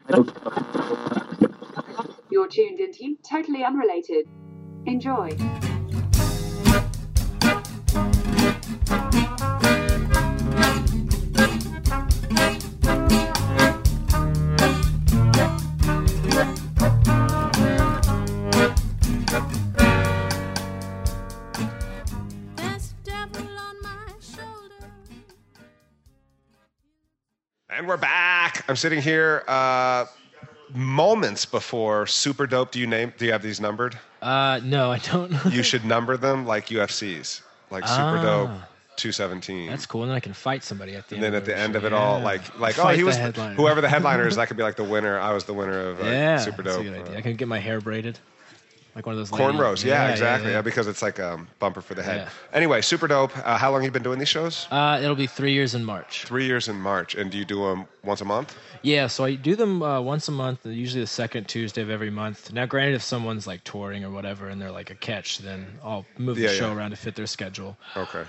You're tuned into Totally Unrelated. Enjoy. And we're back. I'm sitting here moments before Super Dope. Do you have these numbered? No, I don't. You should number them like UFCs, like Super Dope 217. That's cool. And then I can fight somebody at the end. And then at the end of it all, like Fight he was the headliner. whoever the headliner is. That could be like the winner. I was the winner of Super Dope. That's a good idea. I can get my hair braided. Like one of those cornrows, yeah, exactly. Yeah, because it's like a bumper for the head. Yeah. Anyway, Super Dope. How long have you been doing these shows? It'll be 3 years in March. 3 years in March. And do you do them once a month? Yeah, so I do them once a month, usually the second Tuesday of every month. Now, granted, if someone's like touring or whatever and they're like a catch, then I'll move the show around to fit their schedule. Okay.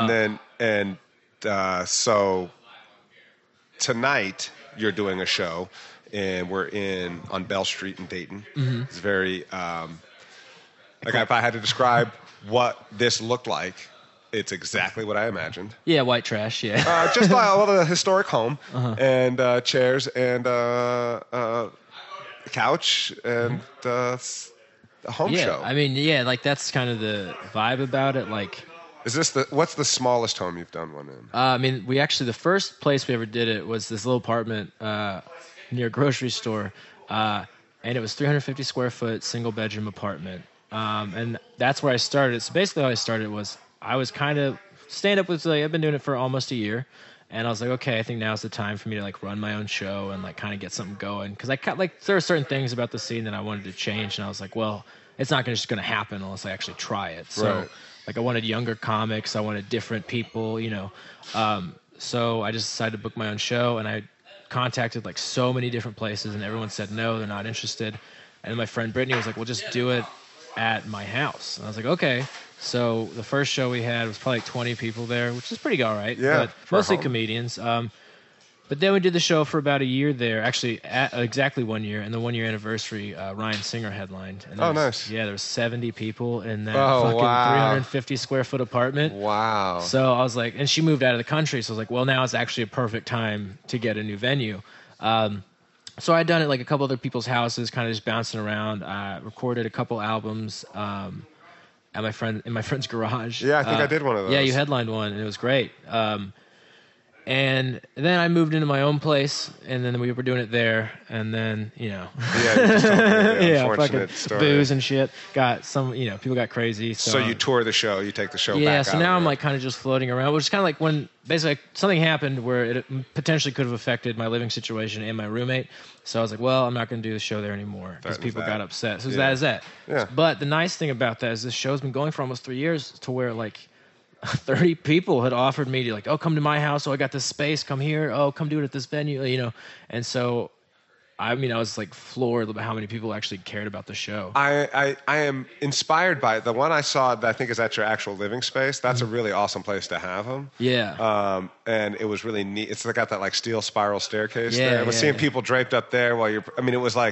So tonight you're doing a show, and we're on Bell Street in Dayton. Mm-hmm. It's very if I had to describe what this looked like, it's exactly what I imagined. Yeah, white trash. Yeah. Just a historic home and chairs and a couch and a home show. I mean, like that's kind of the vibe about it. Like, is this what's the smallest home you've done one in? I mean, the first place we ever did it was this little apartment near a grocery store, and it was 350 square foot single bedroom apartment. And that's where I started. So basically how I started was I was kind of stand-up with, like, I've been doing it for almost a year. And I was like, okay, I think now's the time for me to like run my own show and like kind of get something going. Cause there are certain things about the scene that I wanted to change. And I was like, well, it's not just going to happen unless I actually try it. So like I wanted younger comics. I wanted different people, so I just decided to book my own show, and I contacted like so many different places, and everyone said, no, they're not interested. And my friend Brittany was like, well, just do it at my house. And I was like, okay. So the first show we had was probably like 20 people there, which is pretty all right. Yeah, but mostly comedians. But then we did the show for about a year there, actually exactly 1 year, and the 1 year anniversary, Ryan Singer headlined. And nice. Yeah, there was 70 people in that fucking 350 square foot apartment. Wow. So I was like, and she moved out of the country, so I was like, well, now is actually a perfect time to get a new venue. So I'd done it like a couple other people's houses, kind of just bouncing around. I recorded a couple albums at my friend's garage. Yeah, I think I did one of those. Yeah, you headlined one, and it was great. And then I moved into my own place, and then we were doing it there, and then, Yeah, you just told me the unfortunate story. Booze and shit. People got crazy. So you tour the show, you take the show back out. Yeah, so now I'm like kind of just floating around, which is kind of like when basically something happened where it potentially could have affected my living situation and my roommate. So I was like, well, I'm not going to do the show there anymore because people got upset. So that is that. Yeah. But the nice thing about that is this show's been going for almost 3 years to where like 30 people had offered me to like, oh, come to my house. Oh, I got this space. Come here. Oh, come do it at this venue, And so, I was like floored about how many people actually cared about the show. I am inspired by it. The one I saw that I think is at your actual living space. That's a really awesome place to have them. Yeah. And it was really neat. It's got that like steel spiral staircase there. I was seeing people draped up there while it was like,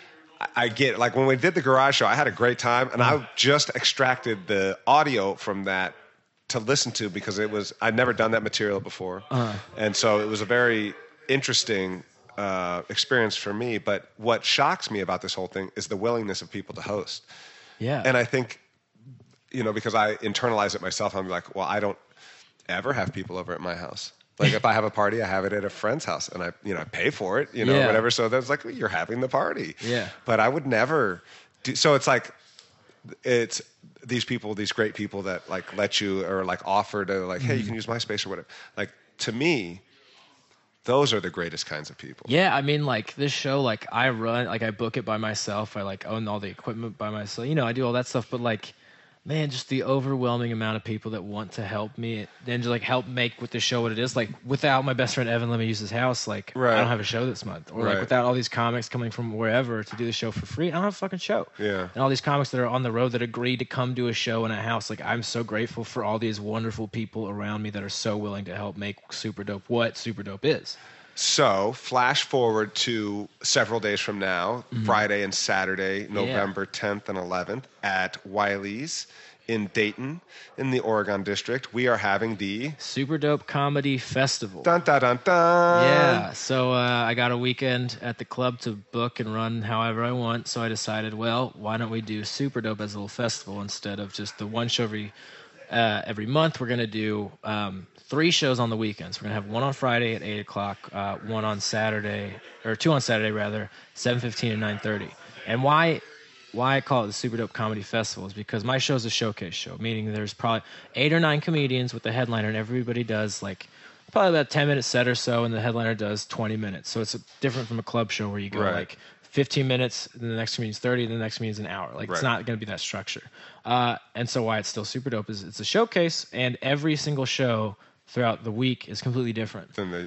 I get it. Like when we did the garage show, I had a great time, and I just extracted the audio from that to listen to because I'd never done that material before. And so it was a very interesting experience for me. But what shocks me about this whole thing is the willingness of people to host. Yeah. And I think, because I internalize it myself, I'm like, well, I don't ever have people over at my house. Like if I have a party, I have it at a friend's house, and I pay for it, whatever. So that's like, well, you're having the party. Yeah. But I would never do. So it's like, it's these people, these great people that like let you or like offer to like, hey, you can use my space or whatever. Like to me, those are the greatest kinds of people. Yeah, like this show, like I run, like I book it by myself. I like own all the equipment by myself. I do all that stuff. But like, man, just the overwhelming amount of people that want to help me and just like help make with the show what it is. Like without my best friend Evan, let me use his house. Like I don't have a show this month. Or like without all these comics coming from wherever to do the show for free, I don't have a fucking show. Yeah. And all these comics that are on the road that agreed to come do a show in a house. Like I'm so grateful for all these wonderful people around me that are so willing to help make Super Dope what Super Dope is. So, flash forward to several days from now, Friday and Saturday, November 10th and 11th, at Wiley's in Dayton, in the Oregon District. We are having the Super Dope Comedy Festival. Dun dun dun dun. Yeah, so I got a weekend at the club to book and run however I want. So I decided, well, why don't we do Super Dope as a little festival instead of just the one show every month? We're gonna do 3 shows on the weekends. We're gonna have one on Friday at 8 o'clock, one on Saturday, or 2 on Saturday rather, 7:15 and 9:30. And why I call it the Super Dope Comedy Festival is because my show is a showcase show, meaning there's probably 8 or 9 comedians with the headliner, and everybody does like probably about 10-minute set or so, and the headliner does 20 minutes. So it's different from a club show where you go like 15 minutes, then the next comedian's 30, then the next comedian's an hour. Like it's not going to be that structure. And so why it's still Super Dope is it's a showcase, and every single show throughout the week is completely different.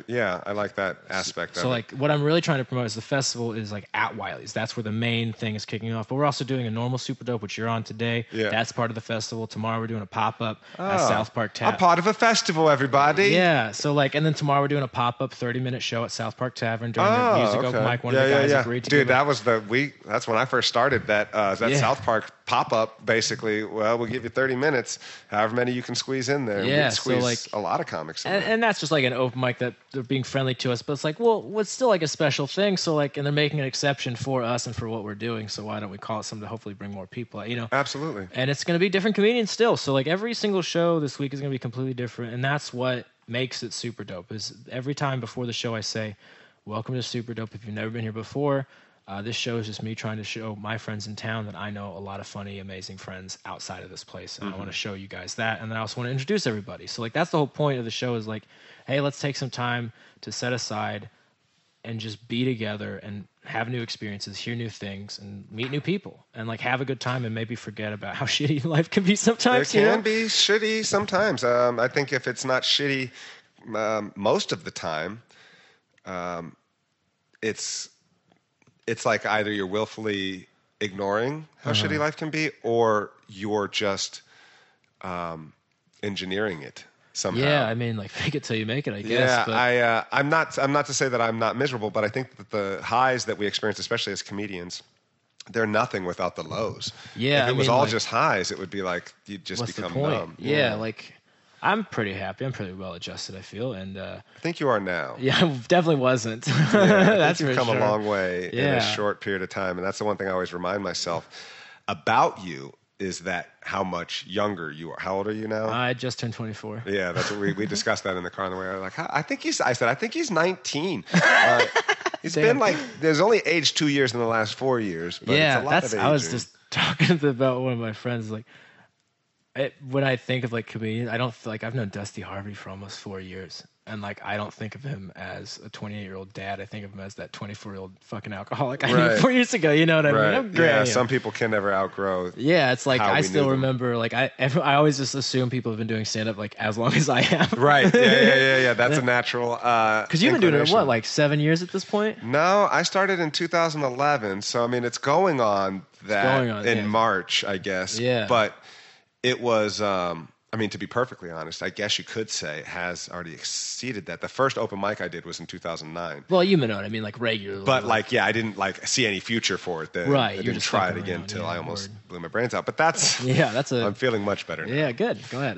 I like that aspect of it. So like what I'm really trying to promote is the festival is like at Wiley's. That's where the main thing is kicking off. But we're also doing a normal Super Dope, which you're on today. Yeah. That's part of the festival. Tomorrow we're doing a pop-up at South Park Tavern. A part of a festival, everybody. Yeah. So like, and then tomorrow we're doing a pop-up 30-minute show at South Park Tavern during the music open mic. One of the guys agreed to Dude, that was that's when I first started that South Park pop-up, basically. Well, we'll give you 30 minutes, however many you can squeeze in there. Yeah, we squeeze so like, a lot of comics in and that's just like an open mic that they're being friendly to us, but it's like, well, what's still like a special thing. So like, and they're making an exception for us and for what we're doing. So why don't we call it something to hopefully bring more people, Absolutely. And it's going to be different comedians still. So like every single show this week is going to be completely different. And that's what makes it Super Dope is every time before the show, I say, welcome to Super Dope. If you've never been here before, this show is just me trying to show my friends in town that I know a lot of funny, amazing friends outside of this place. And I want to show you guys that. And then I also want to introduce everybody. So like, that's the whole point of the show is like, hey, let's take some time to set aside and just be together and have new experiences, hear new things, and meet new people, and like have a good time, and maybe forget about how shitty life can be sometimes. It can be shitty sometimes. I think if it's not shitty most of the time, it's like either you're willfully ignoring how shitty life can be, or you're just engineering it somehow. Yeah, I mean, like fake it till you make it, I guess. Yeah, but I'm not to say that I'm not miserable, but I think that the highs that we experience, especially as comedians, they're nothing without the lows. Yeah, if it was all just highs, it would be like you'd just become numb. Yeah, like I'm pretty happy. I'm pretty well adjusted, I feel, and I think you are now. Yeah, I definitely wasn't. Yeah, that's you've for come sure. a long way in a short period of time, and that's the one thing I always remind myself about you is that how much younger you are. How old are you now? I just turned 24. Yeah, that's what we discussed that in the car on the way. I was like, I think he's 19. He's been like, there's only aged 2 years in the last 4 years. But yeah, it's a lot of aging. I was just talking about one of my friends, like, when I think of like comedians, I don't feel like I've known Dusty Harvey for almost 4 years, and like I don't think of him as a 28-year-old dad. I think of him as that 24-year-old fucking alcoholic I knew 4 years ago. You know what I mean? I'm great. Yeah, some people can never outgrow. Yeah, it's like I still remember. Like I always just assume people have been doing stand up like as long as I have. Right. Yeah. That's a natural. Because you've been doing it what, like 7 years at this point? No, I started in 2011. So I mean, it's going on in March, I guess. Yeah. But it was, I mean, to be perfectly honest, I guess you could say it has already exceeded that. The first open mic I did was in 2009. Well, you know what I mean, like regularly. But like, yeah, I didn't like see any future for it. I didn't try it again until I almost blew my brains out. But I'm feeling much better now. Yeah, good. Go ahead.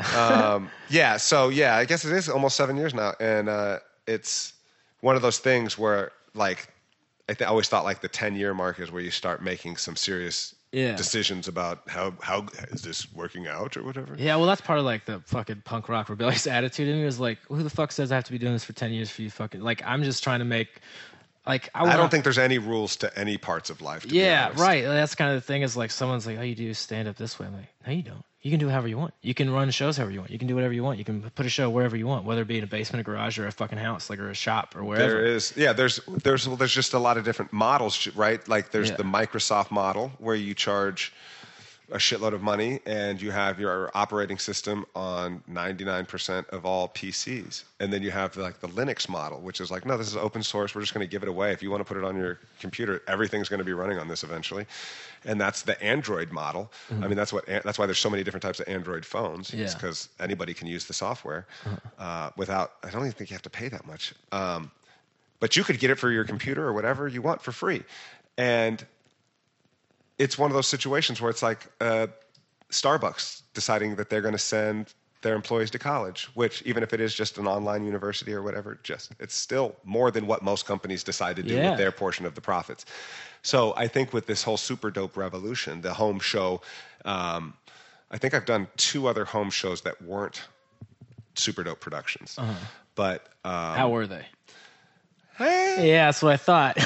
I guess it is almost 7 years now. And it's one of those things where like, I always thought like the 10-year mark is where you start making some serious decisions about how is this working out or whatever. Yeah, well, that's part of like the fucking punk rock rebellious attitude in me is like, who the fuck says I have to be doing this for 10 years for you fucking, like, I'm just trying to make, like, I don't think there's any rules to any parts of life, to be honest. Right. That's kind of the thing is like, someone's like, oh, you do stand up this way. I'm like, no, you don't. You can do however you want. You can run shows however you want. You can do whatever you want. You can put a show wherever you want, whether it be in a basement, a garage, or a fucking house, like, or a shop, or wherever. There is, there's just a lot of different models, right? Like there's the Microsoft model where you charge a shitload of money and you have your operating system on 99% of all PCs. And then you have like the Linux model, which is like, no, this is open source. We're just going to give it away. If you want to put it on your computer, everything's going to be running on this eventually. And that's the Android model. Mm-hmm. I mean, that's why there's so many different types of Android phones. It's because anybody can use the software without, I don't even think you have to pay that much. but you could get it for your computer or whatever you want for free. And it's one of those situations where it's like Starbucks deciding that they're going to send their employees to college, which even if it is just an online university or whatever, it's still more than what most companies decide to do with their portion of the profits. So I think with this whole Super Dope revolution, the home show, I think I've done 2 other home shows that weren't Super Dope productions. But how were they? Hey, Yeah, that's what I thought.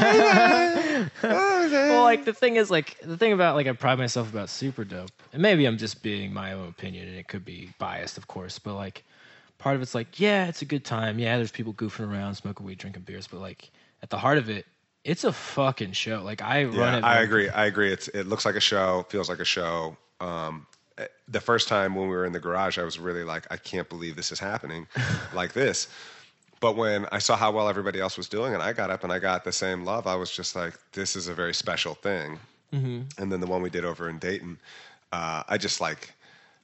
Well, like the thing about like I pride myself about Super Dope, and maybe I'm just being my own opinion, and it could be biased, of course, but like part of it's like, yeah, it's a good time. Yeah, there's people goofing around, smoking weed, drinking beers, but like at the heart of it, it's a fucking show. Like I run it. I agree. It looks like a show, feels like a show. The first time when we were in the garage, I was really like, I can't believe this is happening like this. But when I saw how well everybody else was doing, and I got up and I got the same love, I was just like, this is a very special thing. And then the one we did over in Dayton, I just like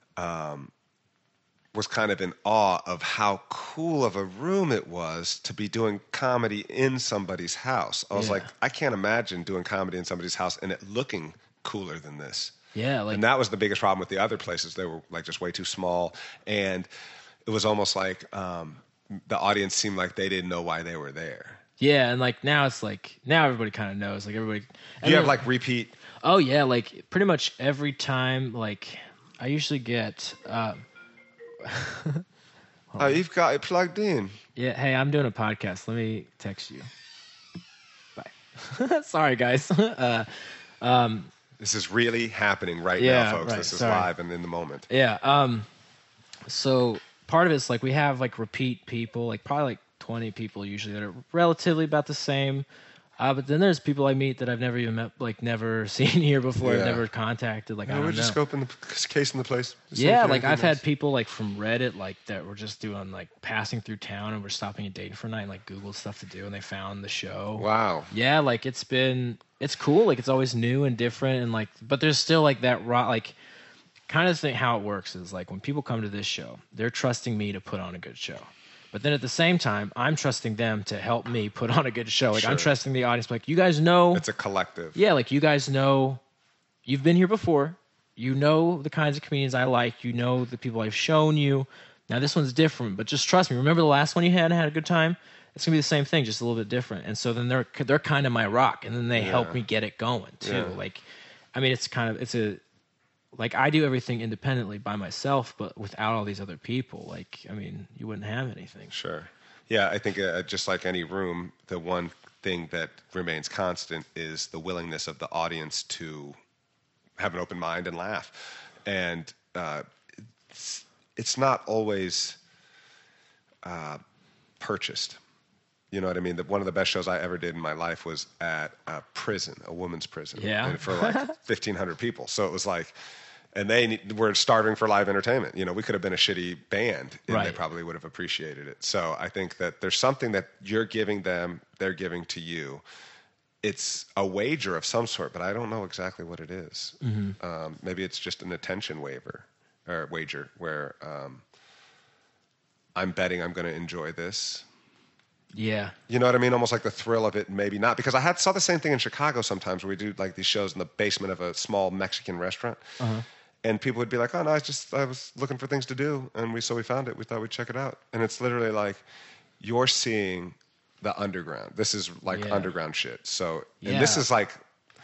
was kind of in awe of how cool of a room it was to be doing comedy in somebody's house. I was like, I can't imagine doing comedy in somebody's house and it looking cooler than this. Yeah, like, and that was the biggest problem with the other places. They were like just way too small, and it was almost like the audience seemed like they didn't know why they were there. Yeah, and like now it's like now everybody kind of knows. Like everybody. Do you have like repeat? Oh yeah, like pretty much every time. Like I usually get. You've got it plugged in. Yeah. Hey, I'm doing a podcast. Let me text you. Bye. Sorry, guys. This is really happening right now, folks. Right, this is live and in the moment. Yeah. So part of it's like we have like repeat people, like probably like 20 people usually that are relatively about the same. But then there's people I meet that I've never even met, like never seen here before. I've never contacted. Like I don't know. We're just scoping the case in the place. Yeah, like I've had people like from Reddit like that were just doing like passing through town and were stopping at Dayton for a night and like Googled stuff to do and they found the show. Wow. Yeah, like it's cool. Like it's always new and different and like, but there's still like that raw like kind of thing. How it works is like when people come to this show, they're trusting me to put on a good show. But then at the same time, I'm trusting them to help me put on a good show. Like I'm trusting the audience. Like you guys know, it's a collective. Yeah, like you guys know, you've been here before. You know the kinds of comedians I like. You know the people I've shown you. Now this one's different, but just trust me. Remember the last one you had and had a good time? It's gonna be the same thing, just a little bit different. And so then they're kind of my rock, and then they help me get it going too. Yeah. Like, I mean, like I do everything independently by myself, but without all these other people, like, I mean, you wouldn't have anything. Sure. Yeah, I think just like any room, the one thing that remains constant is the willingness of the audience to have an open mind and laugh. And it's not always purchased. You know what I mean? One of the best shows I ever did in my life was at a prison, a women's prison. Yeah. And for like 1,500 people. So it was like, and they were starving for live entertainment. You know, we could have been a shitty band and they probably would have appreciated it. So I think that there's something that you're giving them, they're giving to you. It's a wager of some sort, but I don't know exactly what it is. Mm-hmm. Maybe it's just an attention wager where I'm betting I'm going to enjoy this. Yeah. You know what I mean? Almost like the thrill of it, maybe not. Because I saw the same thing in Chicago sometimes where we do like these shows in the basement of a small Mexican restaurant. Uh-huh. And people would be like, oh, no, I was looking for things to do. And we found it. We thought we'd check it out. And it's literally like you're seeing the underground. This is like underground shit. So, and this is like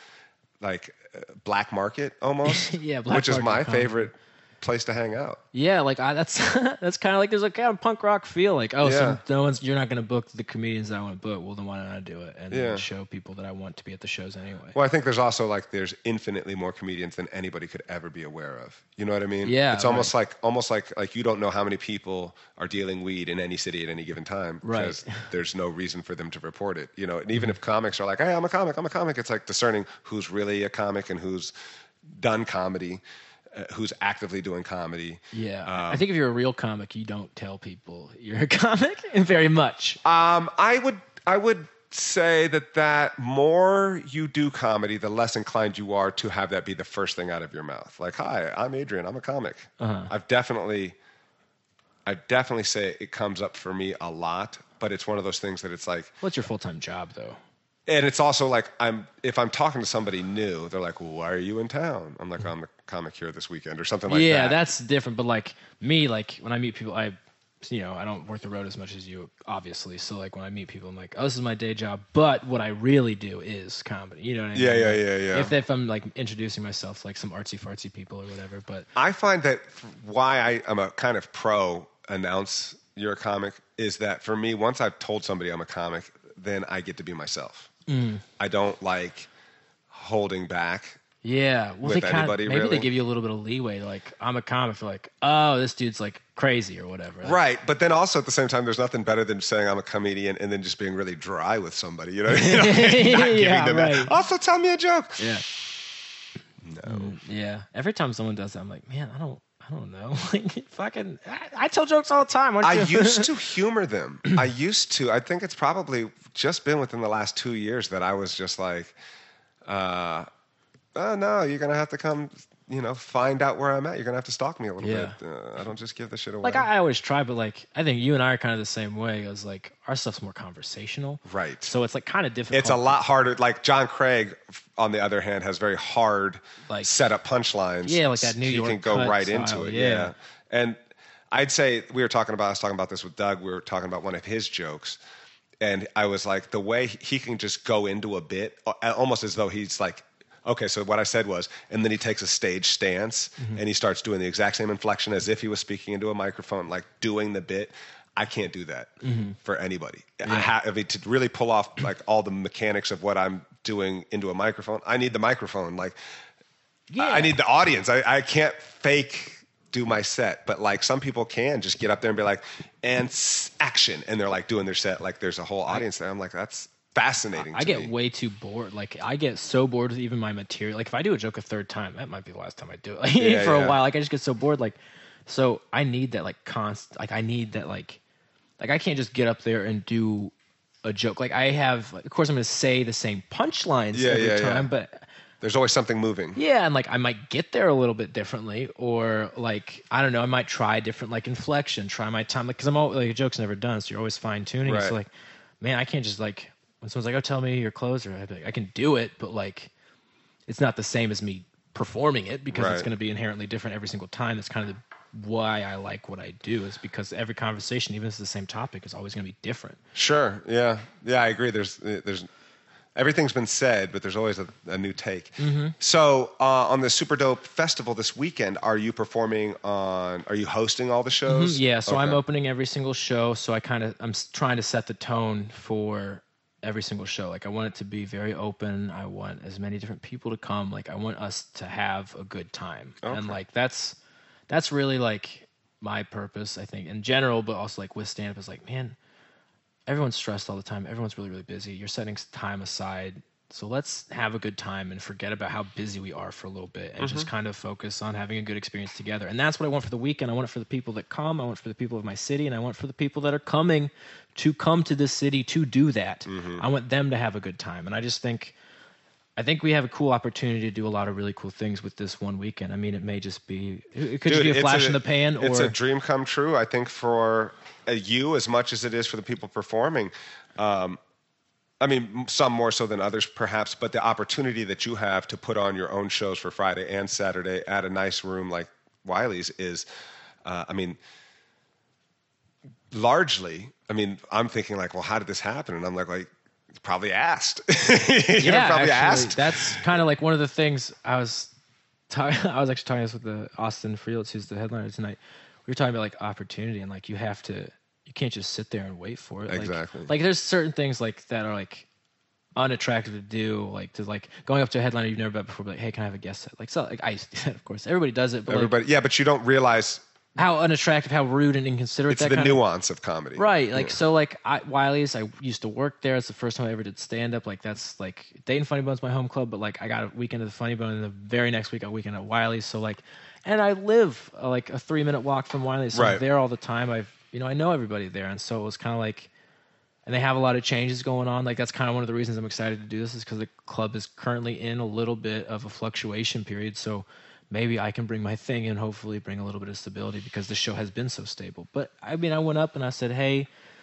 black market almost. Yeah, black which is market my comedy. favorite place to hang out. Yeah, like that's that's kind of like there's a kind of punk rock feel. Like, so you're not going to book the comedians that I want to book. Well, then why don't I do it and then show people that I want to be at the shows anyway? Well, I think there's also like there's infinitely more comedians than anybody could ever be aware of. You know what I mean? Yeah. It's almost like you don't know how many people are dealing weed in any city at any given time because there's no reason for them to report it. You know, and even if comics are like, hey, I'm a comic, it's like discerning who's really a comic and who's done comedy. Who's actively doing comedy. Yeah. I think if you're a real comic, you don't tell people you're a comic very much. I would say that more you do comedy, the less inclined you are to have that be the first thing out of your mouth. Like, hi, I'm Adrian, I'm a comic. Uh-huh. I definitely say it comes up for me a lot, but it's one of those things that it's like. What's your full-time job though? And it's also like if I'm talking to somebody new, they're like, well, "Why are you in town?" I'm like, "I'm the comic here this weekend," or something like that. Yeah, that's different. But like me, like when I meet people, I don't work the road as much as you, obviously. So like when I meet people, I'm like, oh, this is my day job. But what I really do is comedy. You know what I mean? Yeah. If I'm like introducing myself to like some artsy fartsy people or whatever. But I find that why I'm a kind of pro announce you're a comic is that for me, once I've told somebody I'm a comic, then I get to be myself. I don't like holding back. Yeah, well, with anybody, maybe really. they give you a little bit of leeway. Like, I'm a comic. They're like, oh, this dude's like crazy or whatever. Right, but then also at the same time, there's nothing better than saying I'm a comedian and then just being really dry with somebody. You know, not giving them that. Also, tell me a joke. Yeah. No. Yeah. Every time someone does that, I'm like, man, I don't know. Like, fucking, I tell jokes all the time. I used to humor them. I think it's probably just been within the last 2 years that I was just like, oh no, you're gonna have to come, find out where I'm at. You're gonna have to stalk me a little bit. I don't just give the shit away. Like I always try, but like I think you and I are kind of the same way. It's like our stuff's more conversational, right? So it's like kind of difficult. It's a lot harder. Like John Craig, on the other hand, has very hard like set up punchlines. Yeah, like that New York. You can go right style, into it. Yeah, and I'd say I was talking about this with Doug. We were talking about one of his jokes. And I was like, the way he can just go into a bit, almost as though he's like, okay, so what I said was, and then he takes a stage stance and he starts doing the exact same inflection as if he was speaking into a microphone, like doing the bit. I can't do that for anybody. Yeah. I mean, to really pull off like all the mechanics of what I'm doing into a microphone, I need the microphone. Like, I need the audience. I can't fake do my set, but like some people can just get up there and be like, and action, and they're like doing their set like there's a whole audience there. I'm like, that's fascinating. I get way too bored. Like I get so bored with even my material. Like if I do a joke a third time, that might be the last time I do it. Like, for a while, like I just get so bored. Like, so I need that like constant. Like I need that like I can't just get up there and do a joke. Like I have, of course, I'm going to say the same punchlines every time, but. There's always something moving. Yeah, and like I might get there a little bit differently, or like I don't know, I might try different like inflection, try my time, like because I'm always like a joke's never done, so you're always fine tuning. Right. So like, man, I can't just like when someone's like, "Oh, tell me your closer," I'd be like, I can do it, but like it's not the same as me performing it because it's going to be inherently different every single time. That's kind of why I like what I do, is because every conversation, even if it's the same topic, is always going to be different. Sure. Yeah, I agree. There's everything's been said, but there's always a new take. So on the Super Dope Festival this weekend, are you hosting all the shows? Yeah, so I'm opening every single show. So I'm trying to set the tone for every single show. Like I want it to be very open. I want as many different people to come. Like I want us to have a good time. Okay. And like that's really like my purpose, I think, in general, but also like with stand-up is like, man, everyone's stressed all the time. Everyone's really, really busy. You're setting time aside. So let's have a good time and forget about how busy we are for a little bit and just kind of focus on having a good experience together. And that's what I want for the weekend. I want it for the people that come. I want it for the people of my city. And I want it for the people that are coming to come to this city to do that. I want them to have a good time. And I think we have a cool opportunity to do a lot of really cool things with this one weekend. I mean, it may just be, it could just be a flash in the pan. It's a dream come true, I think, for you as much as it is for the people performing. I mean, some more so than others, perhaps, but the opportunity that you have to put on your own shows for Friday and Saturday at a nice room like Wiley's is, largely, I'm thinking like, well, how did this happen? And I'm like, probably asked. Asked. That's kind of like one of the things I was actually talking this with Austin Freelitz, who's the headliner tonight. We were talking about like opportunity and like you can't just sit there and wait for it. Exactly. Like there's certain things like that are like unattractive to do, like to like going up to a headliner you've never met before, but like, hey, can I have a guest set? Like, so like I used to do that, of course. Everybody does it, but but you don't realize how unattractive, how rude and inconsiderate it's the nuance of comedy. Right. Like, so like Wiley's, I used to work there. It's the first time I ever did stand up. Like that's like Dayton Funny Bone's my home club, but like I got a weekend at the Funny Bone and the very next week I got a weekend at Wiley's. So like, and I live like a 3-minute walk from Wiley's. So I'm there all the time. I know everybody there. And so it was kind of like, and they have a lot of changes going on. Like that's kind of one of the reasons I'm excited to do this, is because the club is currently in a little bit of a fluctuation period. So maybe I can bring my thing and hopefully bring a little bit of stability, because the show has been so stable. But I mean, I went up and I said, hey,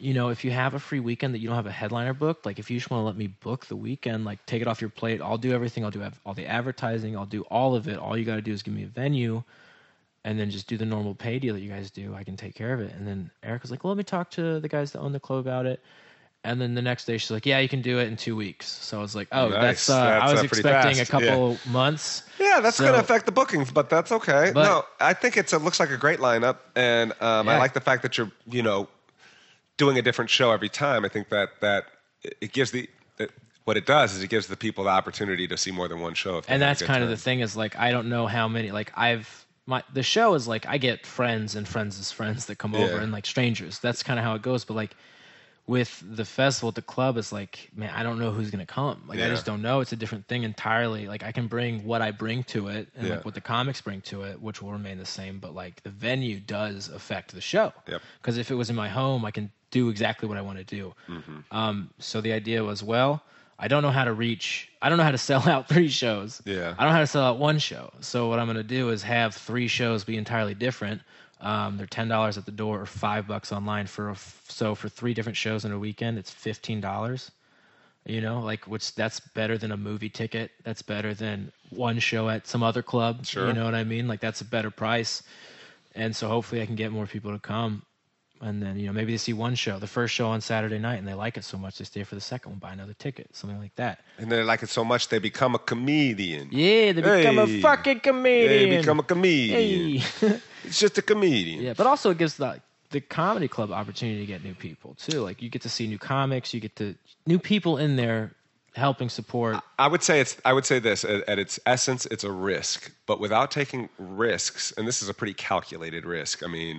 if you have a free weekend that you don't have a headliner booked, like if you just want to let me book the weekend, like take it off your plate, I'll do everything. I'll do all the advertising. I'll do all of it. All you got to do is give me a venue and then just do the normal pay deal that you guys do. I can take care of it. And then Eric was like, well, let me talk to the guys that own the club about it. And then the next day she's like, yeah, you can do it in 2 weeks. So I was like, oh, nice. that's I was pretty expecting fast. a couple months. Yeah, that's going to affect the bookings, but that's okay. No, I think it looks like a great lineup. And I like the fact that you're, doing a different show every time. I think that it gives what it does is it gives the people the opportunity to see more than one show. And that's kind of the thing is like, I don't know how many, like the show is like, I get friends and friends' friends that come over and like strangers. That's kind of how it goes. But like with the festival at the club, it's like, man, I don't know who's going to come. Like, I just don't know. It's a different thing entirely. Like I can bring what I bring to it and like what the comics bring to it, which will remain the same. But like the venue does affect the show. Because if it was in my home, I can do exactly what I want to do. So the idea was, I don't know how to sell out 3 shows. I don't know how to sell out 1 show. So what I'm going to do is have 3 shows be entirely different. They're $10 at the door or $5 online for 3 different shows in a weekend. It's $15. Which that's better than a movie ticket. That's better than 1 show at some other club. Sure. You know what I mean? Like that's a better price. And so hopefully I can get more people to come. And then, maybe they see 1 show, the first show on Saturday night, and they like it so much they stay for the second one, buy another ticket, something like that. And they like it so much they become a comedian. Yeah, they become a fucking comedian. They become a comedian. Hey. It's just a comedian. Yeah, but also it gives the comedy club opportunity to get new people too. Like you get to see new comics, you get to new people in there helping support. I would say this at its essence, it's a risk, but without taking risks, and this is a pretty calculated risk. I mean,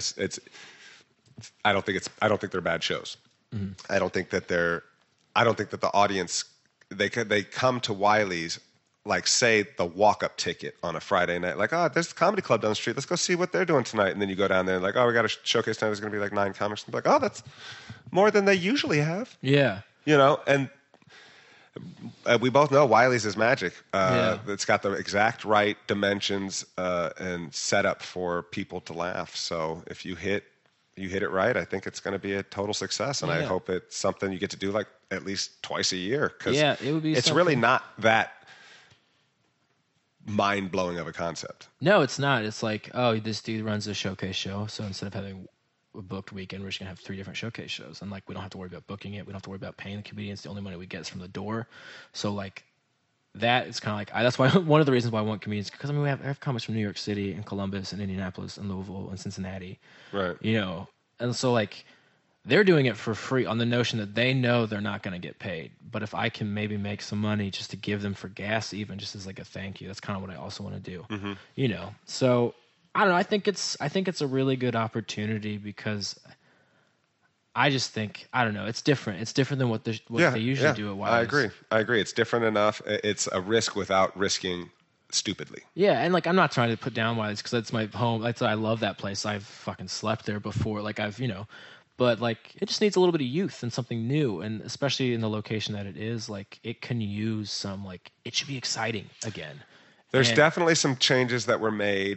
I don't think they're bad shows. Mm-hmm. I don't think that the audience they come to Wiley's like say the walk-up ticket on a Friday night, like, oh, there's a comedy club down the street, let's go see what they're doing tonight. And then you go down there and like, oh, we got a showcase tonight, there's going to be like 9 comics. And like, oh, that's more than they usually have. Yeah. And we both know Wiley's is magic. It's got the exact right dimensions and setup for people to laugh. So if you hit it right, I think it's going to be a total success, and I hope it's something you get to do like at least twice a year. Because it would be. It's really not that mind-blowing of a concept. No, it's not. It's like, oh, this dude runs a showcase show, so instead of having a booked weekend, we're just going to have 3 different showcase shows, and like we don't have to worry about booking it. We don't have to worry about paying the comedians. The only money we get is from the door. So like that is kind of like that's why one of the reasons why I want comedians, because I mean we have comics from New York City and Columbus and Indianapolis and Louisville and Cincinnati, right? And so like they're doing it for free on the notion that they know they're not going to get paid. But if I can maybe make some money just to give them for gas, even just as like a thank you, that's kind of what I also want to do. Mm-hmm. So I don't know. I think it's a really good opportunity because I just think, I don't know, it's different. It's different than what they usually do at Wiley's. I agree. It's different enough. It's a risk without risking stupidly. Yeah, and like I'm not trying to put down Wiley's because that's my home. I love that place. I've fucking slept there before. Like but like it just needs a little bit of youth and something new, and especially in the location that it is, like it can use some, like it should be exciting again. There's definitely some changes that were made,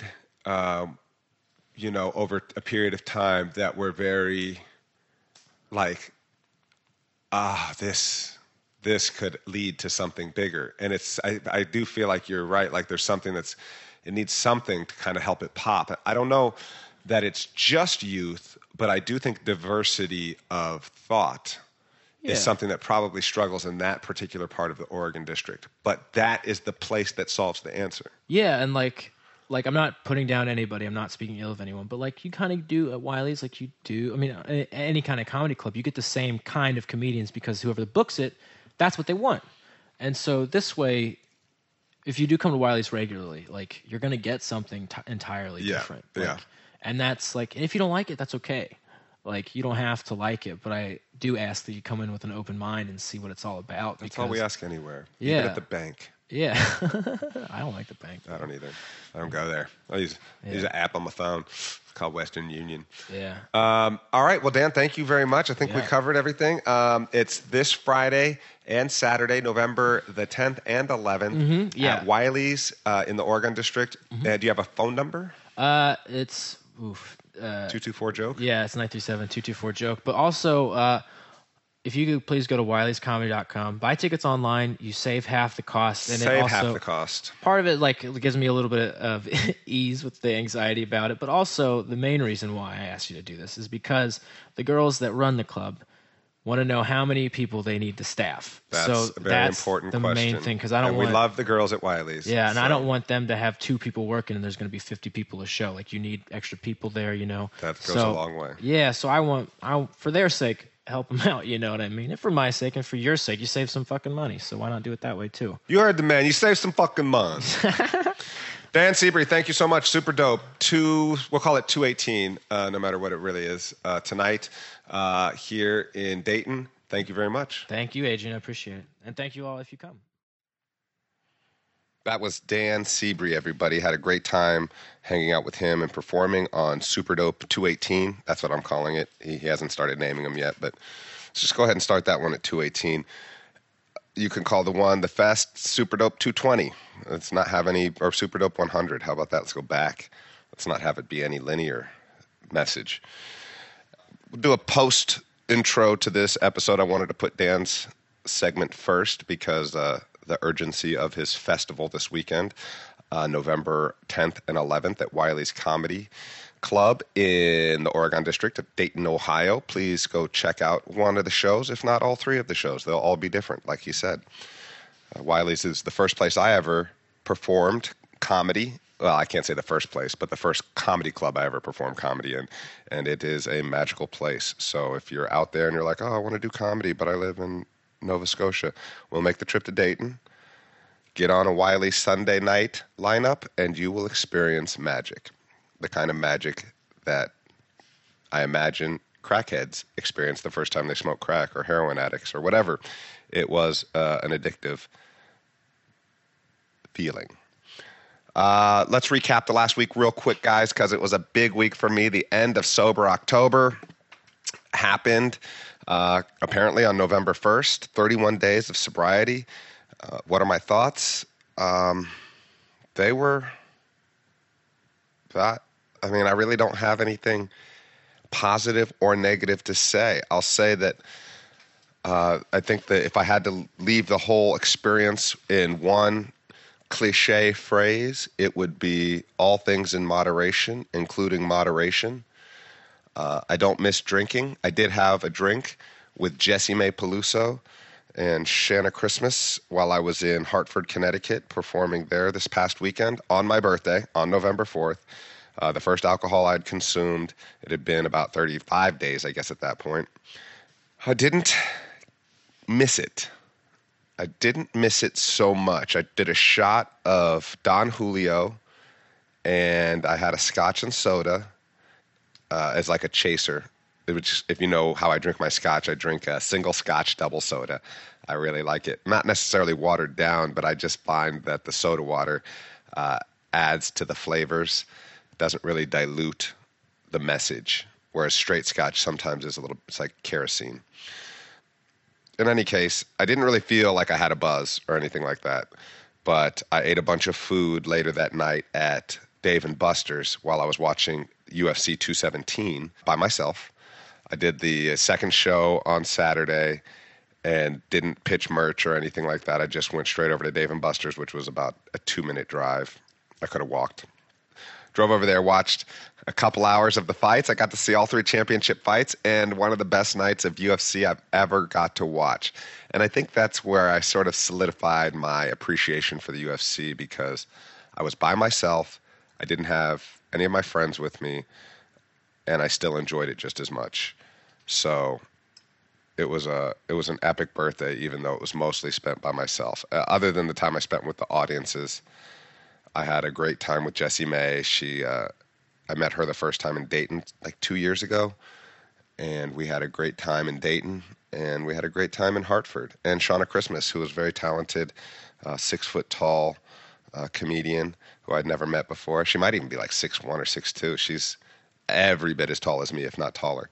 over a period of time that were very like, this could lead to something bigger. And I do feel like you're right. Like there's something it needs something to kind of help it pop. I don't know that it's just youth, but I do think diversity of thought is something that probably struggles in that particular part of the Oregon district. But that is the place that solves the answer. Yeah, and like I'm not putting down anybody. I'm not speaking ill of anyone. But like you kind of do at Wiley's, like you do. I mean, any kind of comedy club, you get the same kind of comedians because whoever books it, that's what they want. And so this way, if you do come to Wiley's regularly, like you're going to get something entirely different. Like, and that's like, and if you don't like it, that's okay. Like you don't have to like it, but I do ask that you come in with an open mind and see what it's all about. That's all we ask anywhere. Yeah. Even at the bank. Yeah. I don't like the bank. I don't either. I don't go there. I use an app on my phone. It's called Western Union. Yeah. All right. Well, Dan, thank you very much. I think we covered everything. It's this Friday and Saturday, November the 10th and 11th at Wiley's in the Oregon district. Mm-hmm. Do you have a phone number? It's 224 joke. Yeah, it's 937-224 joke. But also, if you could please go to wileyscomedy.com, buy tickets online. You save half the cost. And Save half the cost. Part of it, like, it gives me a little bit of ease with the anxiety about it. But also, the main reason why I asked you to do this is because the girls that run the club want to know how many people they need to staff. That's a very important question. The main thing, because I don't want. We love the girls at Wiley's. Yeah, and I don't want them to have 2 people working and there's going to be 50 people a show. Like, you need extra people there, you know. That goes a long way. Yeah, so I for their sake, help them out. You know what I mean? And for my sake and for your sake, you save some fucking money. So why not do it that way too? You heard the man. You save some fucking money. Dan Seabury, thank you so much. Super dope. We'll call it 218, no matter what it really is, tonight here in Dayton. Thank you very much. Thank you, Adrian. I appreciate it. And thank you all if you come. That was Dan Seabury, everybody. Had a great time hanging out with him and performing on Super Dope 218. That's what I'm calling it. He hasn't started naming them yet, but let's just go ahead and start that one at 218. You can call the Fest Super Dope 220. Let's not have any, or Super Dope 100. How about that? Let's go back. Let's not have it be any linear message. We'll do a post intro to this episode. I wanted to put Dan's segment first because the urgency of his festival this weekend, November 10th and 11th at Wiley's Comedy Club in the Oregon District of Dayton, Ohio. Please go check out one of the shows, if not all 3 of the shows. They'll all be different, like he said. Wiley's is the first place I ever performed comedy. Well, I can't say the first place, but the first comedy club I ever performed comedy in, and it is a magical place. So if you're out there and you're like, oh, I want to do comedy, but I live in Nova Scotia, we'll make the trip to Dayton, get on a Wiley Sunday night lineup, and you will experience magic. The kind of magic that I imagine crackheads experience the first time they smoke crack, or heroin addicts, or whatever. It was an addictive feeling. Let's recap the last week real quick, guys, because it was a big week for me. The end of Sober October happened apparently on November 1st, 31 days of sobriety. What are my thoughts? They were that. I mean, I really don't have anything positive or negative to say. I'll say that I think that if I had to leave the whole experience in one cliche phrase, it would be all things in moderation, including moderation. I don't miss drinking. I did have a drink with Jessie Mae Peluso and Shanna Christmas while I was in Hartford, Connecticut, performing there this past weekend on my birthday, on November 4th. The first alcohol I'd consumed, it had been about 35 days, I guess, at that point. I didn't miss it. I didn't miss it so much. I did a shot of Don Julio, and I had a scotch and soda as like a chaser. Which, if you know how I drink my scotch, I drink a single scotch, double soda. I really like it. Not necessarily watered down, but I just find that the soda water adds to the flavors. It doesn't really dilute the message, whereas straight scotch sometimes is it's like kerosene. In any case, I didn't really feel like I had a buzz or anything like that, but I ate a bunch of food later that night at Dave & Buster's while I was watching UFC 217 by myself. I did the second show on Saturday and didn't pitch merch or anything like that. I just went straight over to Dave & Buster's, which was about a 2-minute drive. I could have walked. Drove over there, watched a couple hours of the fights. I got to see all 3 championship fights and one of the best nights of UFC I've ever got to watch. And I think that's where I sort of solidified my appreciation for the UFC, because I was by myself. I didn't have any of my friends with me, and I still enjoyed it just as much. So it was an epic birthday, even though it was mostly spent by myself. Other than the time I spent with the audiences, I had a great time with Jessie Mae. I met her the first time in Dayton like 2 years ago, and we had a great time in Dayton, and we had a great time in Hartford. And Shauna Christmas, who was very talented, 6-foot-tall comedian who I'd never met before. She might even be like 6'1" or 6'2". She's every bit as tall as me, if not taller.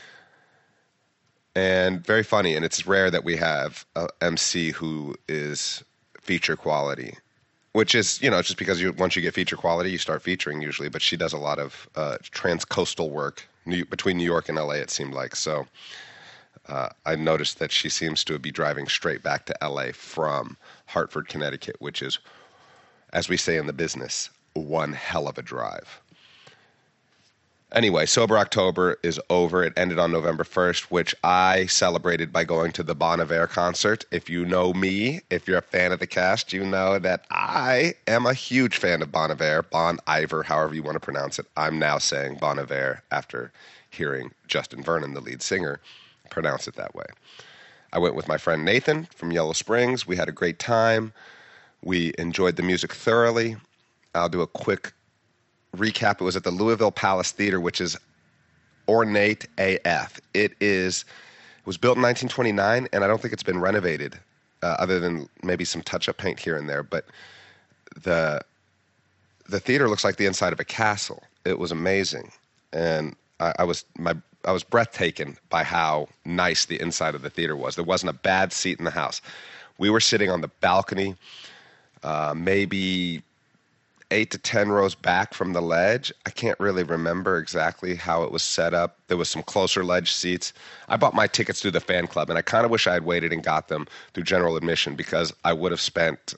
And very funny, and it's rare that we have a MC who is feature quality. which is, just because once you get feature quality, you start featuring usually. But she does a lot of transcoastal work between New York and LA, it seemed like. So I noticed that she seems to be driving straight back to LA from Hartford, Connecticut, which is, as we say in the business, one hell of a drive. Anyway, Sober October is over. It ended on November 1st, which I celebrated by going to the Bon Iver concert. If you know me, if you're a fan of the cast, you know that I am a huge fan of Bon Iver, Bon Iver, however you want to pronounce it. I'm now saying Bon Iver after hearing Justin Vernon, the lead singer, pronounce it that way. I went with my friend Nathan from Yellow Springs. We had a great time. We enjoyed the music thoroughly. I'll do a quick recap. It was at the Louisville Palace Theater, which is ornate AF. It was built in 1929, and I don't think it's been renovated other than maybe some touch-up paint here and there. But the theater looks like the inside of a castle. It was amazing, and I was breathtaken by how nice the inside of the theater was. There wasn't a bad seat in the house. We were sitting on the balcony, maybe 8 to 10 rows back from the ledge. I can't really remember exactly how it was set up. There was some closer ledge seats. I bought my tickets through the fan club, and I kind of wish I had waited and got them through general admission, because I would have spent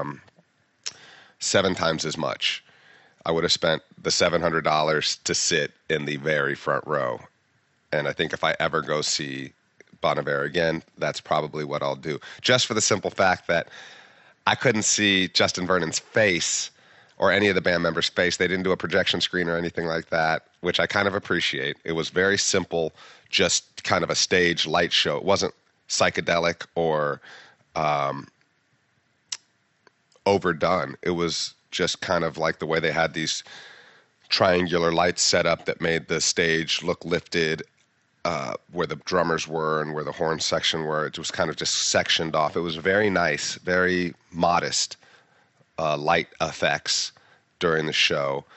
7 times as much. I would have spent the $700 to sit in the very front row. And I think if I ever go see Bon Iver again, that's probably what I'll do. Just for the simple fact that I couldn't see Justin Vernon's face or any of the band members' face. They didn't do a projection screen or anything like that, which I kind of appreciate. It was very simple, just kind of a stage light show. It wasn't psychedelic or overdone. It was just kind of like the way they had these triangular lights set up that made the stage look lifted, where the drummers were and where the horn section were. It was kind of just sectioned off. It was very nice, very modest light effects during the show.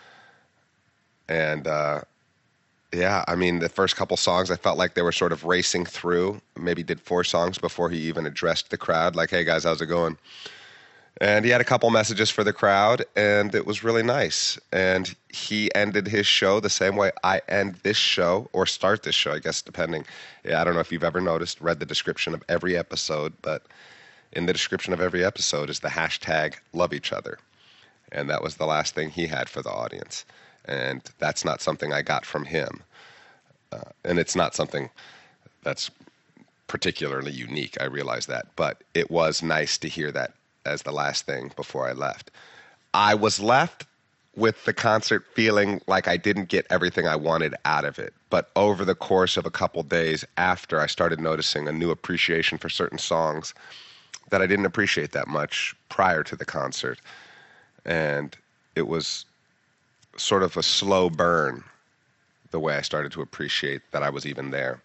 And yeah, I mean, the first couple songs, I felt like they were sort of racing through. Maybe did 4 songs before he even addressed the crowd, like, "Hey guys, how's it going?" And he had a couple messages for the crowd, and it was really nice. And he ended his show the same way I end this show, or start this show, I guess, depending. Yeah, I don't know if you've ever noticed, read the description of every episode, but in the description of every episode is the hashtag love each other. And that was the last thing he had for the audience. And that's not something I got from him. And it's not something that's particularly unique. I realize that. But it was nice to hear that as the last thing before I left. I was left with the concert feeling like I didn't get everything I wanted out of it. But over the course of a couple days after, I started noticing a new appreciation for certain songs that I didn't appreciate that much prior to the concert. And it was sort of a slow burn, the way I started to appreciate that I was even there.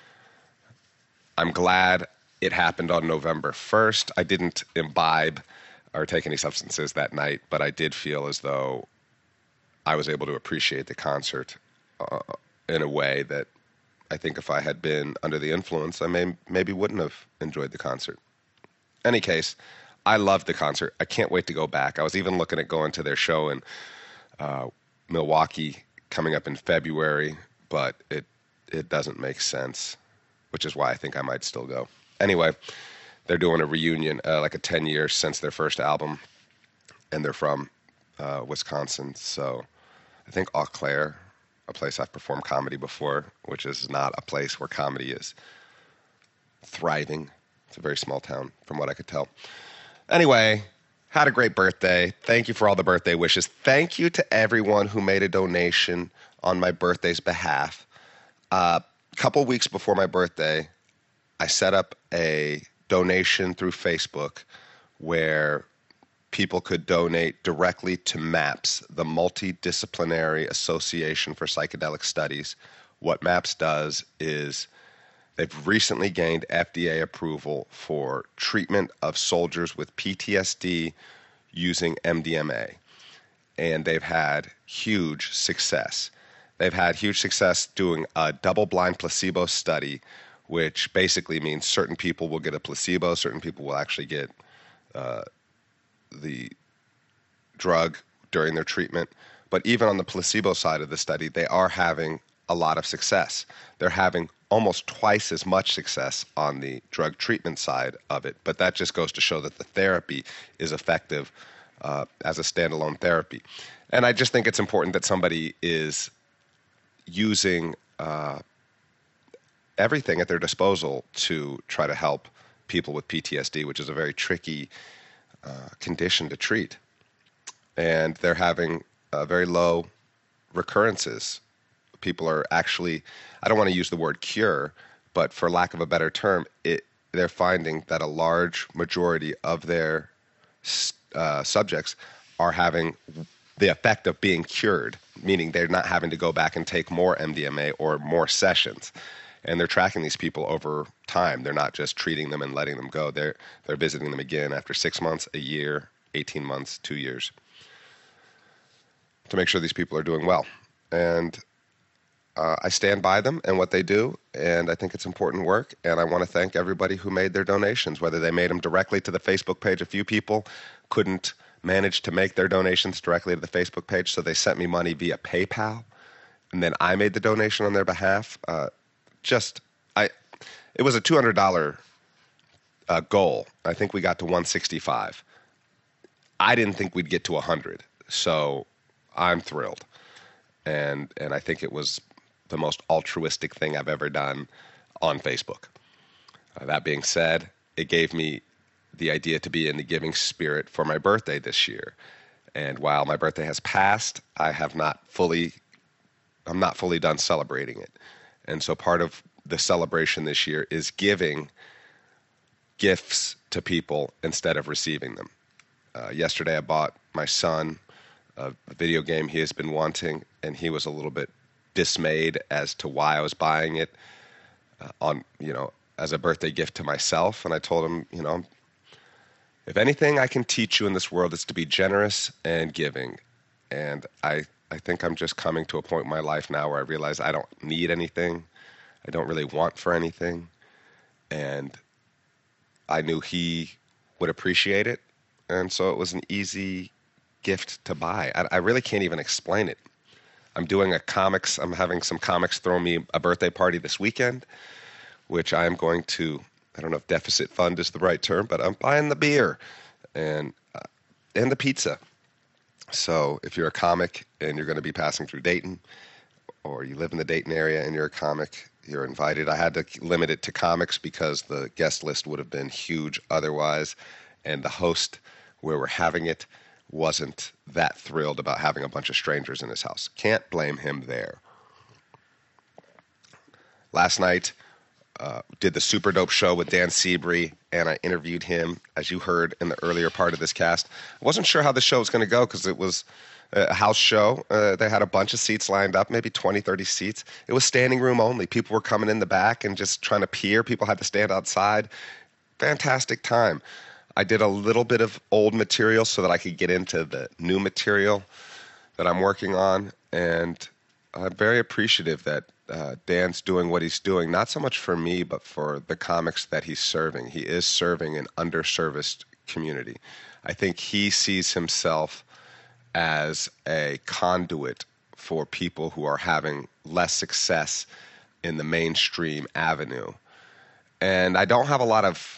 I'm glad it happened on November 1st. I didn't imbibe or take any substances that night, but I did feel as though I was able to appreciate the concert in a way that I think if I had been under the influence, I maybe wouldn't have enjoyed the concert. Any case, I loved the concert. I can't wait to go back. I was even looking at going to their show in Milwaukee coming up in February, but it doesn't make sense, which is why I think I might still go. Anyway, they're doing a reunion, like a 10 years since their first album, and they're from Wisconsin. So I think Eau Claire, a place I've performed comedy before, which is not a place where comedy is thriving. It's a very small town, from what I could tell. Anyway, had a great birthday. Thank you for all the birthday wishes. Thank you to everyone who made a donation on my birthday's behalf. A couple weeks before my birthday, I set up a donation through Facebook where people could donate directly to MAPS, the Multidisciplinary Association for Psychedelic Studies. What MAPS does is they've recently gained FDA approval for treatment of soldiers with PTSD using MDMA. And they've had huge success. They've had huge success doing a double-blind placebo study, which basically means certain people will get a placebo, certain people will actually get the drug during their treatment. But even on the placebo side of the study, they are having a lot of success. They're having almost twice as much success on the drug treatment side of it. But that just goes to show that the therapy is effective as a standalone therapy. And I just think it's important that somebody is using everything at their disposal to try to help people with PTSD, which is a very tricky condition to treat. And they're having very low recurrences. People are actually, I don't want to use the word cure, but for lack of a better term, they're finding that a large majority of their subjects are having the effect of being cured, meaning they're not having to go back and take more MDMA or more sessions. And they're tracking these people over time. They're not just treating them and letting them go. They're visiting them again after 6 months, a year, 18 months, 2 years, to make sure these people are doing well. And I stand by them and what they do, and I think it's important work, and I want to thank everybody who made their donations, whether they made them directly to the Facebook page. A few people couldn't manage to make their donations directly to the Facebook page, so they sent me money via PayPal, and then I made the donation on their behalf. It was a $200 goal. I think we got to $165. I didn't think we'd get to $100, so I'm thrilled, and I think it was the most altruistic thing I've ever done on Facebook. That being said, it gave me the idea to be in the giving spirit for my birthday this year. And while my birthday has passed, I'm not fully done celebrating it. And so part of the celebration this year is giving gifts to people instead of receiving them. Yesterday I bought my son a video game he has been wanting, and he was a little bit dismayed as to why I was buying it as a birthday gift to myself. And I told him, if anything I can teach you in this world, it's to be generous and giving. And I think I'm just coming to a point in my life now where I realize I don't need anything. I don't really want for anything. And I knew he would appreciate it. And so it was an easy gift to buy. I really can't even explain it. I'm having some comics throw me a birthday party this weekend, which I'm going to, I don't know if deficit fund is the right term, but I'm buying the beer and the pizza. So if you're a comic and you're going to be passing through Dayton, or you live in the Dayton area and you're a comic, you're invited. I had to limit it to comics because the guest list would have been huge otherwise, and the host where we're having it wasn't that thrilled about having a bunch of strangers in his house. Can't blame him there. Last night, did the Super Dope show with Dan Seabury, and I interviewed him, as you heard in the earlier part of this cast. I wasn't sure how the show was going to go because it was a house show. They had a bunch of seats lined up, maybe 20, 30 seats. It was standing room only. People were coming in the back and just trying to peer. People had to stand outside. Fantastic time. I did a little bit of old material so that I could get into the new material that I'm working on, and I'm very appreciative that Dan's doing what he's doing, not so much for me, but for the comics that he's serving. He is serving an underserviced community. I think he sees himself as a conduit for people who are having less success in the mainstream avenue. And I don't have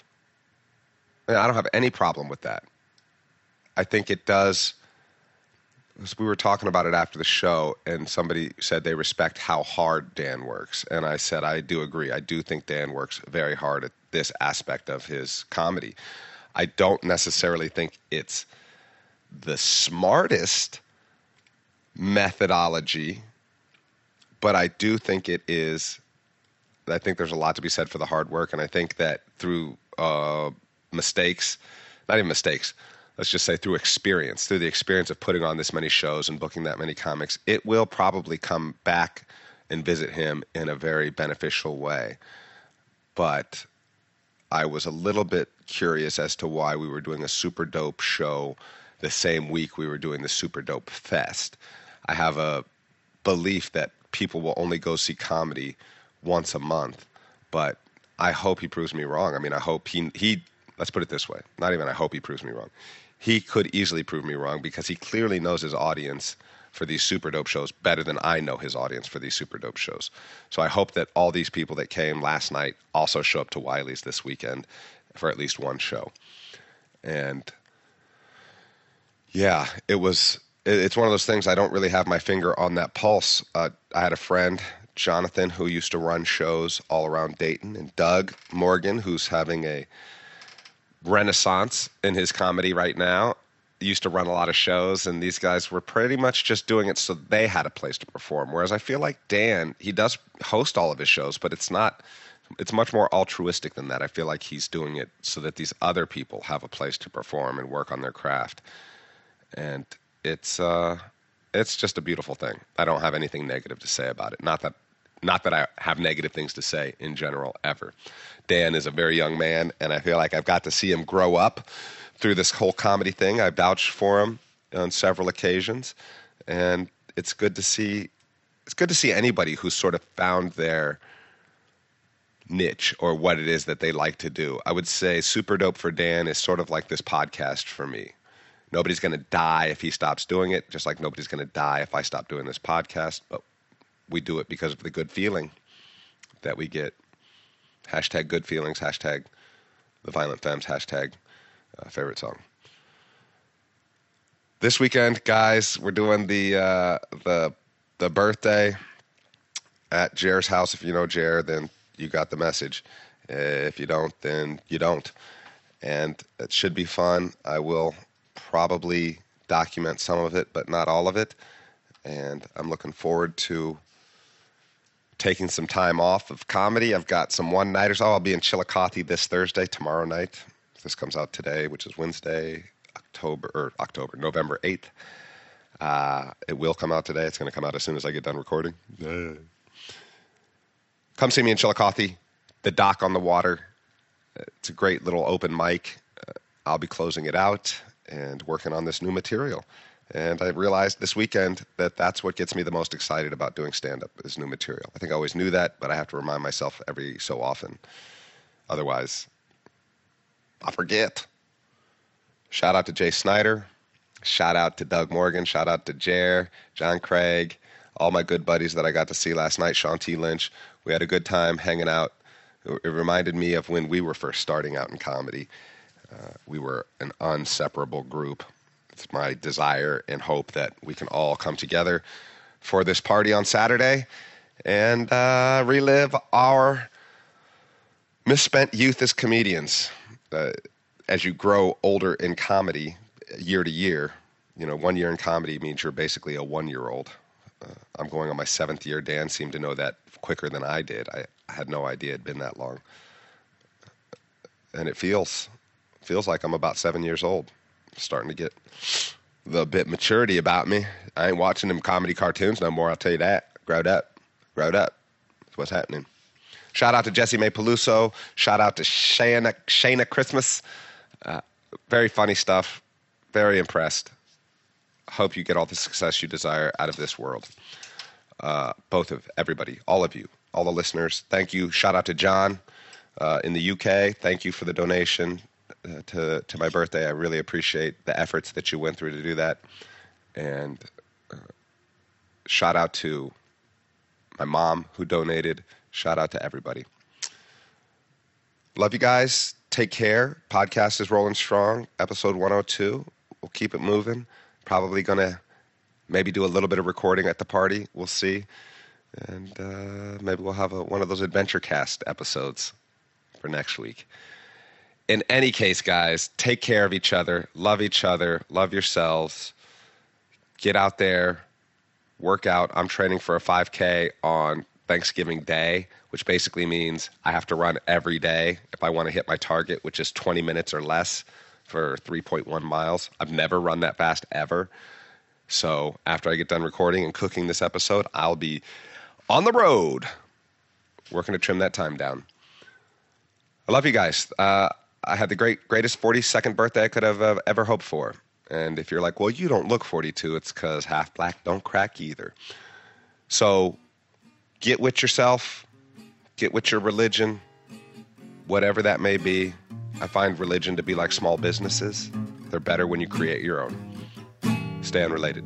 any problem with that. I think it does. We were talking about it after the show, and somebody said they respect how hard Dan works. And I said, I do agree. I do think Dan works very hard at this aspect of his comedy. I don't necessarily think it's the smartest methodology, but I do think it is. I think there's a lot to be said for the hard work, and I think that through mistakes, not even mistakes, let's just say through the experience of putting on this many shows and booking that many comics, it will probably come back and visit him in a very beneficial way. But I was a little bit curious as to why we were doing a Super Dope show the same week we were doing the Super Dope Fest. I have a belief that people will only go see comedy once a month, but I hope he proves me wrong. I mean, I hope he let's put it this way. Not even I hope he proves me wrong. He could easily prove me wrong because he clearly knows his audience for these super dope shows better than I know his audience for these super dope shows. So I hope that all these people that came last night also show up to Wiley's this weekend for at least one show. And yeah, it's one of those things I don't really have my finger on that pulse. I had a friend, Jonathan, who used to run shows all around Dayton, and Doug Morgan, who's having a renaissance in his comedy right now, used to run a lot of shows, and these guys were pretty much just doing it so they had a place to perform. Whereas I feel like Dan, he does host all of his shows, but it's much more altruistic than that. I feel like he's doing it so that these other people have a place to perform and work on their craft. And it's just a beautiful thing. I don't have anything negative to say about it. Not that I have negative things to say in general ever. Dan is a very young man, and I feel like I've got to see him grow up through this whole comedy thing. I vouched for him on several occasions, and it's good to see anybody who's sort of found their niche or what it is that they like to do. I would say Super Dope for Dan is sort of like this podcast for me. Nobody's going to die if he stops doing it, just like nobody's going to die if I stop doing this podcast, but we do it because of the good feeling that we get. Hashtag good feelings, hashtag the Violent Femmes, hashtag favorite song. This weekend, guys, we're doing the birthday at Jer's house. If you know Jer, then you got the message. If you don't, then you don't. And it should be fun. I will probably document some of it, but not all of it. And I'm looking forward to taking some time off of comedy. I've got some one-nighters. I'll be in Chillicothe this Thursday, tomorrow night. This comes out today, which is Wednesday, November 8th. It will come out today. It's going to come out as soon as I get done recording. Come see me in Chillicothe, the Dock on the Water. It's a great little open mic. I'll be closing it out and working on this new material. And I realized this weekend that that's what gets me the most excited about doing stand-up is new material. I think I always knew that, but I have to remind myself every so often. Otherwise, I forget. Shout out to Jay Snyder. Shout out to Doug Morgan. Shout out to Jer, John Craig, all my good buddies that I got to see last night, Sean T. Lynch. We had a good time hanging out. It reminded me of when we were first starting out in comedy. We were an inseparable group. It's my desire and hope that we can all come together for this party on Saturday and relive our misspent youth as comedians. As you grow older in comedy, year to year, 1 year in comedy means you're basically a 1-year-old. I'm going on my 7th year. Dan seemed to know that quicker than I did. I had no idea it'd been that long. And it feels like I'm about 7 years old. Starting to get the bit maturity about me. I ain't watching them comedy cartoons no more, I'll tell you that. Growed up. That's what's happening. Shout out to Jessie Mae Peluso. Shout out to Shayna Christmas. Very funny stuff. Very impressed. Hope you get all the success you desire out of this world. Both of everybody, all of you, all the listeners. Thank you. Shout out to John in the UK. Thank you for the donation to my birthday. I really appreciate the efforts that you went through to do that. And shout out to my mom who donated. Shout out to everybody. Love you guys. Take care. Podcast is rolling strong. Episode 102. We'll keep it moving. Probably going to maybe do a little bit of recording at the party. We'll see. And maybe we'll have one of those Adventure Cast episodes for next week. In any case, guys, take care of each other. Love each other. Love yourselves. Get out there. Work out. I'm training for a 5K on Thanksgiving Day, which basically means I have to run every day if I want to hit my target, which is 20 minutes or less for 3.1 miles. I've never run that fast ever. So after I get done recording and cooking this episode, I'll be on the road working to trim that time down. I love you guys. I had the greatest 42nd birthday I could have ever hoped for. And if you're like, well, you don't look 42, it's because half black don't crack either. So get with yourself, get with your religion, whatever that may be. I find religion to be like small businesses. They're better when you create your own. Stay unrelated.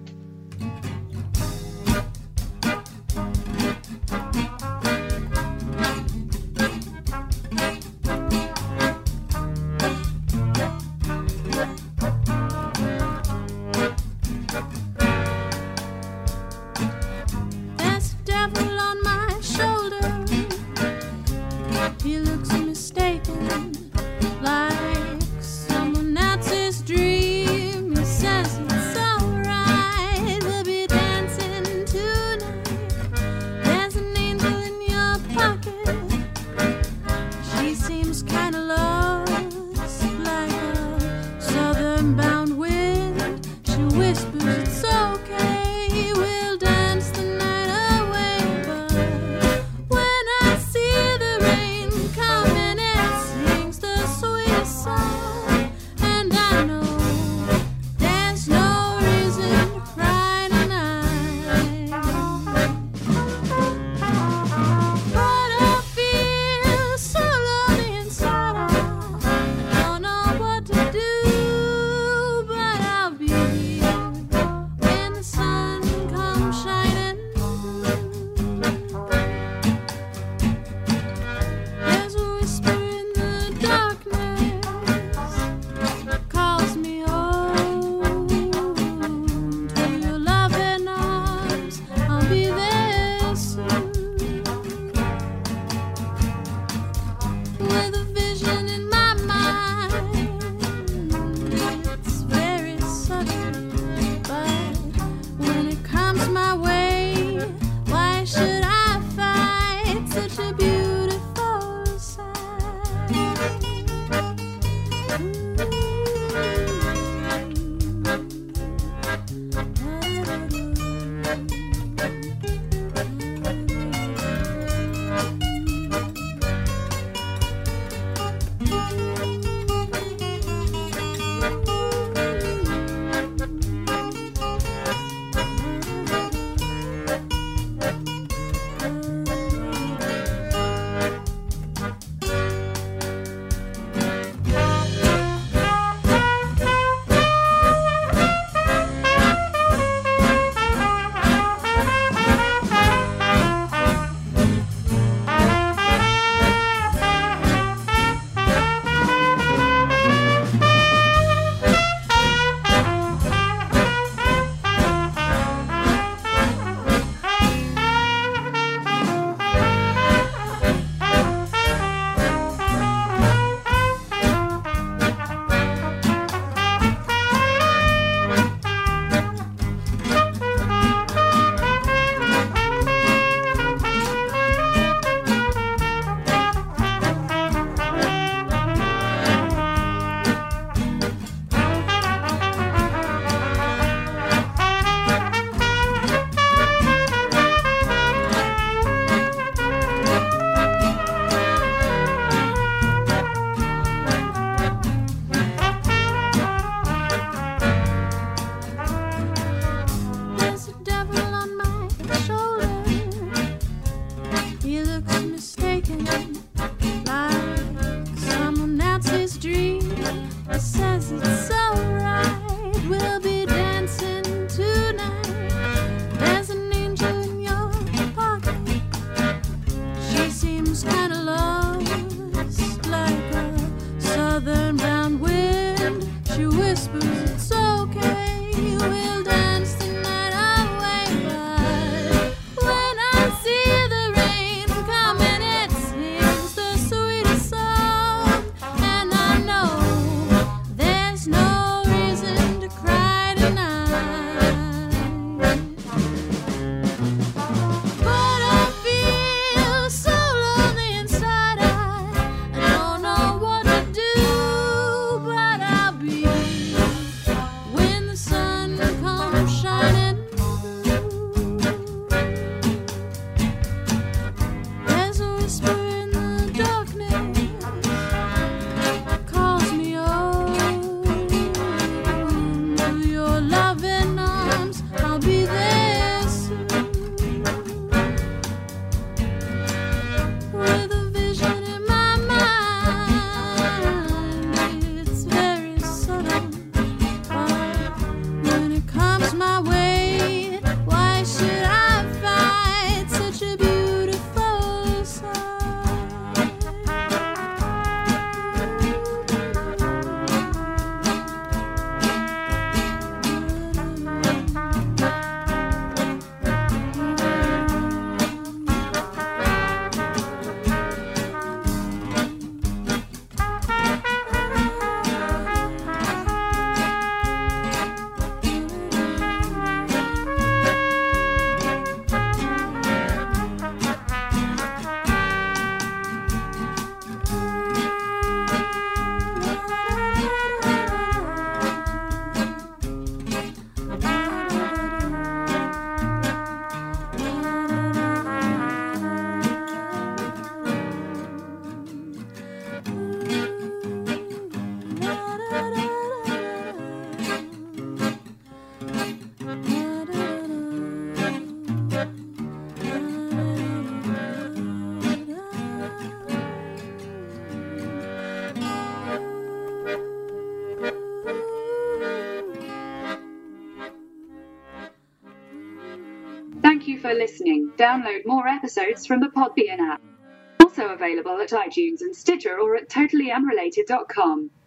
you for listening. Download more episodes from the Podbean app. Also available at iTunes and Stitcher or at totallyunrelated.com.